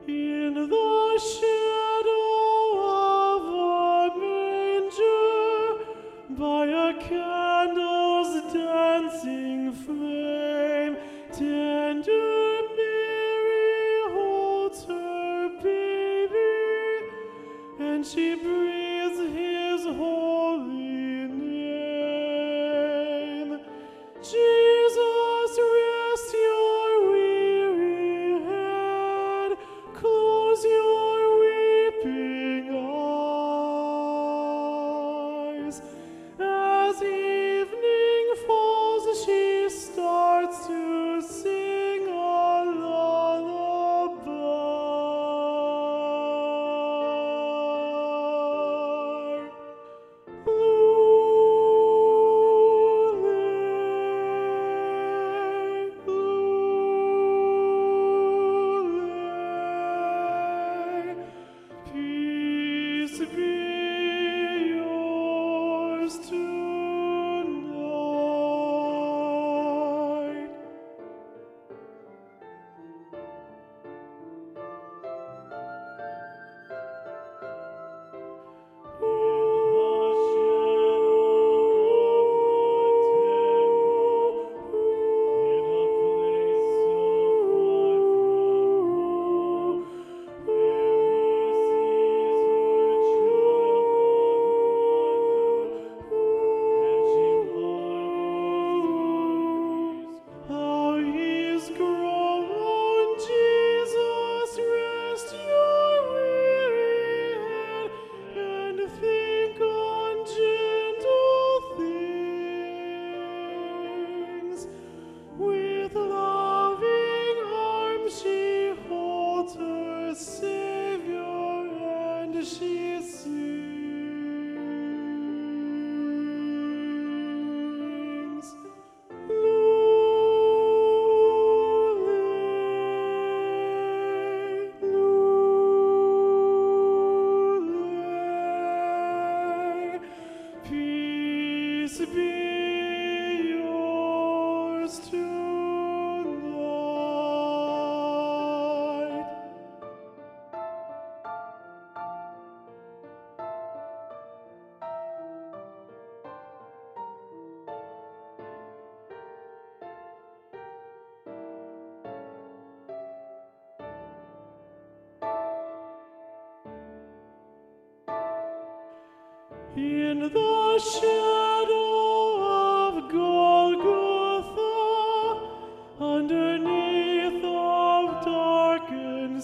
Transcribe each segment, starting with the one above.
In the shadow of a manger, by a candle's dancing flame, tender Mary holds her baby, and she breathes his holy name. Jesus, rest your weary head, close your weeping eyes. As evening falls, she starts to sing a lullaby. Peace be yours tonight. How he's grown, Jesus, rest your weary head, and think on gentle things. With loving arms she holds her Savior, and she sings. Lulay, lulay, peace be yours tonight. In the shadow of Golgotha, underneath of darkened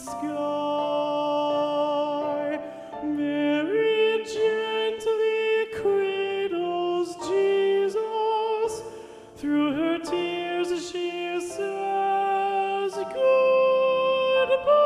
sky, Mary gently cradles Jesus. Through her tears she says goodbye.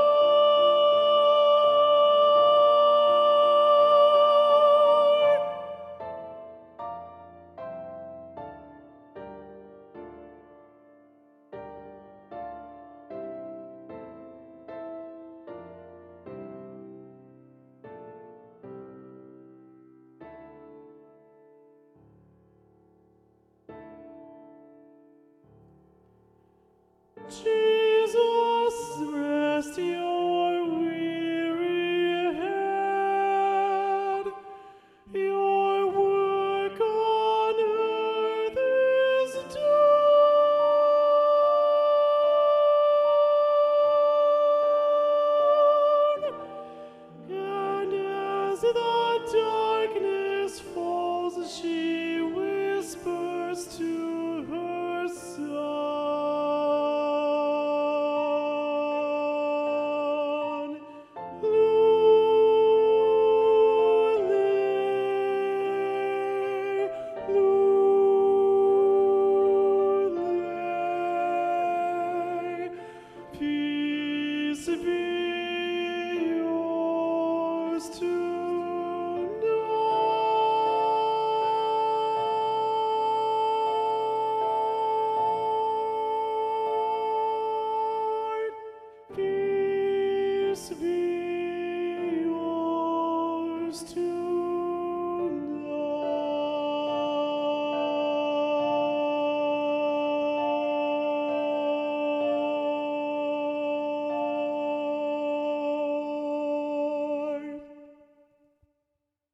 Jesus, rest your weary head. Your work on earth is done. And as the darkness falls, she whispers to